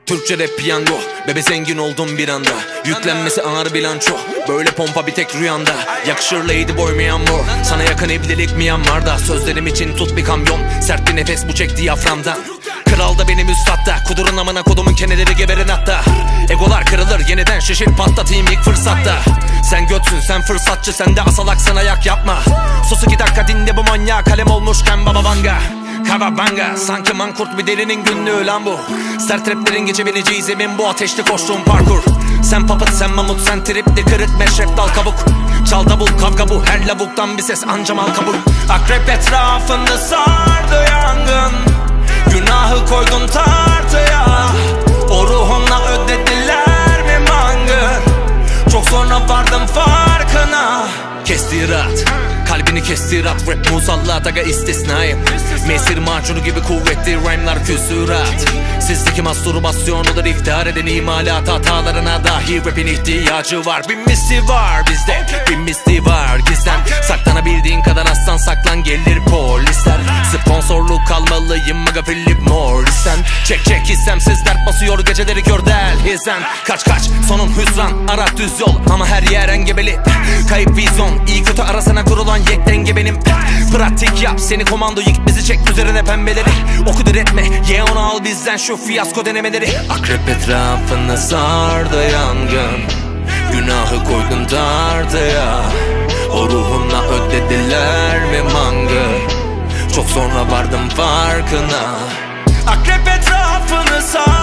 Türkçe rap piyango, bebe zengin oldum bir anda. Yüklenmesi ağır bilanço, böyle pompa bir tek rüyanda. Yakışır ladyboy mi yağmur, sana yakın evlilik mi yanmarda. Sözlerim için tut bir kamyon, sert bir nefes bu çek diyaframdan. Kral da benim üstadda, kudurun amına kodumun keneleri geberin hatta. Egolar kırılır yeniden şişir patlatayım ilk fırsatta. Sen götsün sen fırsatçı, sen de asalaksın ayak yapma. Sus 2 dakika dinle bu manyağı, kalem olmuşken baba vanga. Kavabanga, sanki mankurt bir delinin günlüğü lan bu. Sert raplerin geçebileceği zemin bu, ateşli koştuğum parkur. Sen papıt sen mamut sen tripli kırık meşrep dal kabuk. Çal davul kavga bu, her lavuktan bir ses anca mal kabul. Akrep etrafında sardı yangın, günahı koydun tartıya. O ruhunla ödediler mi mangı, çok sonra vardım farkına. Kestirat, kalbini kestirat, rap musallat aga istisnayım. Mesir macunu gibi kuvvetli rhyme'lar küsurat. Sizdeki mastürbasyon olur iftihar eden imalat, hatalarına dahi rapin ihtiyacı var. Bir misli var bizde, bir misli var gizlen. Saklanabildiğin kadar aslan saklan, gelir polisler. Sponsorluk almalıyım aga Philip Morrison. Çek istemsiz dert basıyor geceleri gör del hizlen. Kaç sonun hüsran, ara düz yol ama her yer engebeli. Kayıp vizyon, iyi kötü arasına kurulan yek denge benim. Pratik yap seni komando, yık bizi çek üzerine pembeleri. Oku diretme ye onu al bizden şu fiyasko denemeleri. Akrep etrafını sardı yangın, günahı koydun tartıya. O ruhunla ödediler mi mangı, çok sonra vardım farkına. Akrep etrafını sardı